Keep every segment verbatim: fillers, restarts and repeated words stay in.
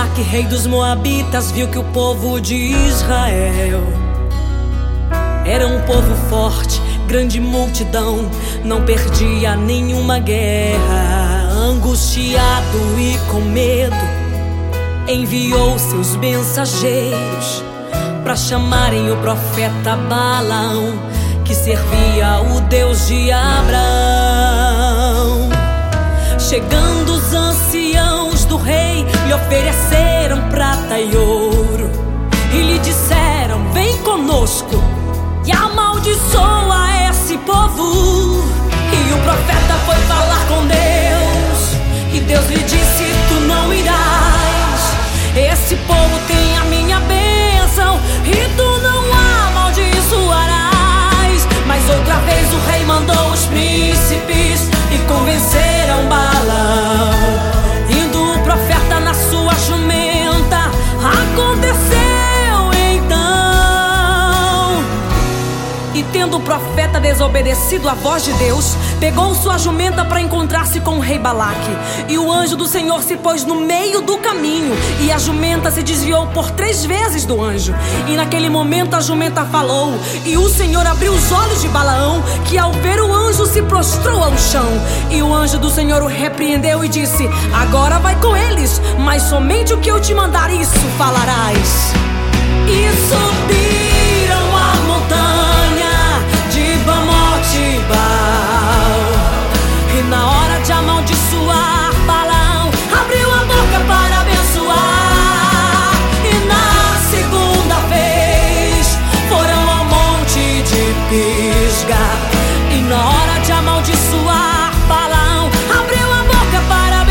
Balaque, rei dos Moabitas, viu que o povo de Israel era um povo forte, grande multidão, não perdia nenhuma guerra. Angustiado e com medo, enviou seus mensageiros para chamarem o profeta Balaão, que servia o Deus de Abraão. Chegando os anciãos do rei, lhe ofereceram prata e ouro e lhe disseram: vem conosco e amaldiçoa esse povo. E o profeta foi falar com Deus, e Deus lhe disse: tu não irás. Esse povo tem a minha bênção e tu não amaldiçoarás. Mas outra vez o rei mandou os príncipes e convenceram Balaão. Indo o profeta na sua jumenta, aconteceu então. E tendo o profeta desobedecido à voz de Deus, pegou sua jumenta para encontrar-se com o rei Balaque. E o anjo do Senhor se pôs no meio do caminho, e a jumenta se desviou por três vezes do anjo. E naquele momento a jumenta falou, e o Senhor abriu os olhos de Balaão, que ao ver o anjo se prostrou ao chão. E o anjo do Senhor o repreendeu e disse: agora vai com eles, mas somente o que eu te mandar, isso falarás. E subiram a montanha de Bamote Baal. E na hora de amaldiçoar, Balaão abriu a boca para abençoar. E na segunda vez foram ao monte de Pisga. E na hora de amaldiçoar, Balaão abriu a boca para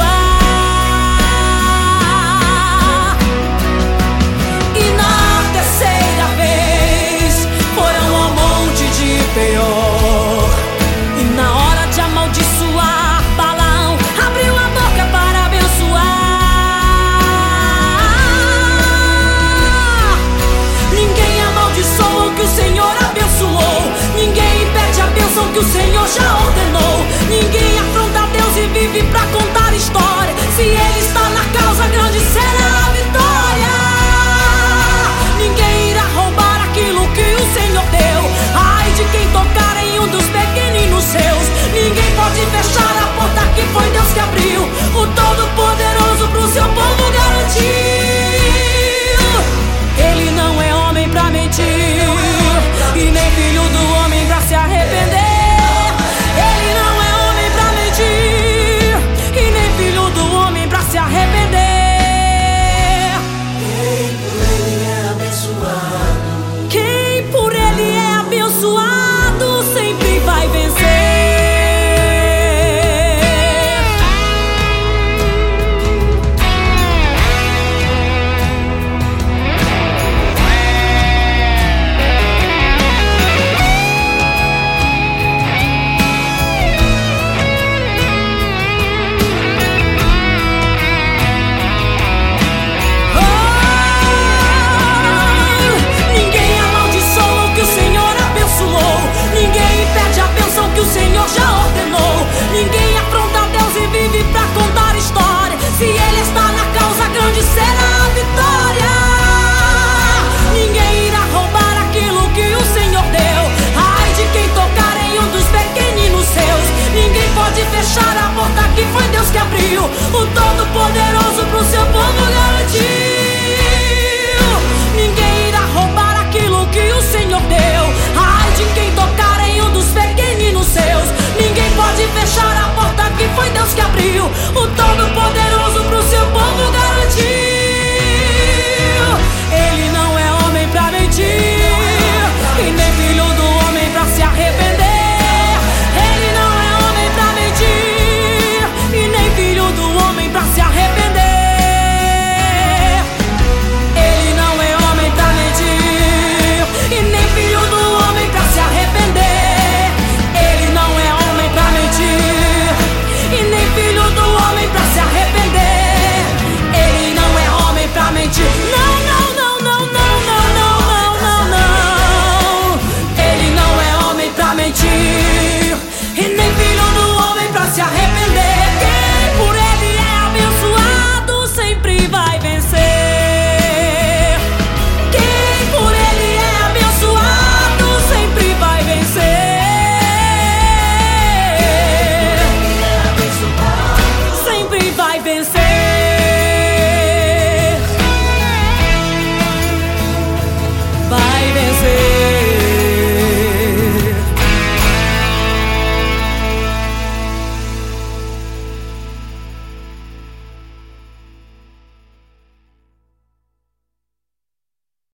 abençoar. E na terceira vez foram ao monte de Peor. E na hora de amaldiçoar, Balaão abriu a boca para abençoar. Ninguém amaldiçoa o que o Senhor abençoou. Ninguém impede a bênção que o Senhor já ordenou. Ninguém afronta Deus e vive pra contar história. Se Ele está na causa, grande será a vitória. Ninguém irá roubar aquilo que o Senhor deu. Ai de quem tocar em um dos pequeninos seus. Ninguém pode fechar a porta que foi Deus que abriu.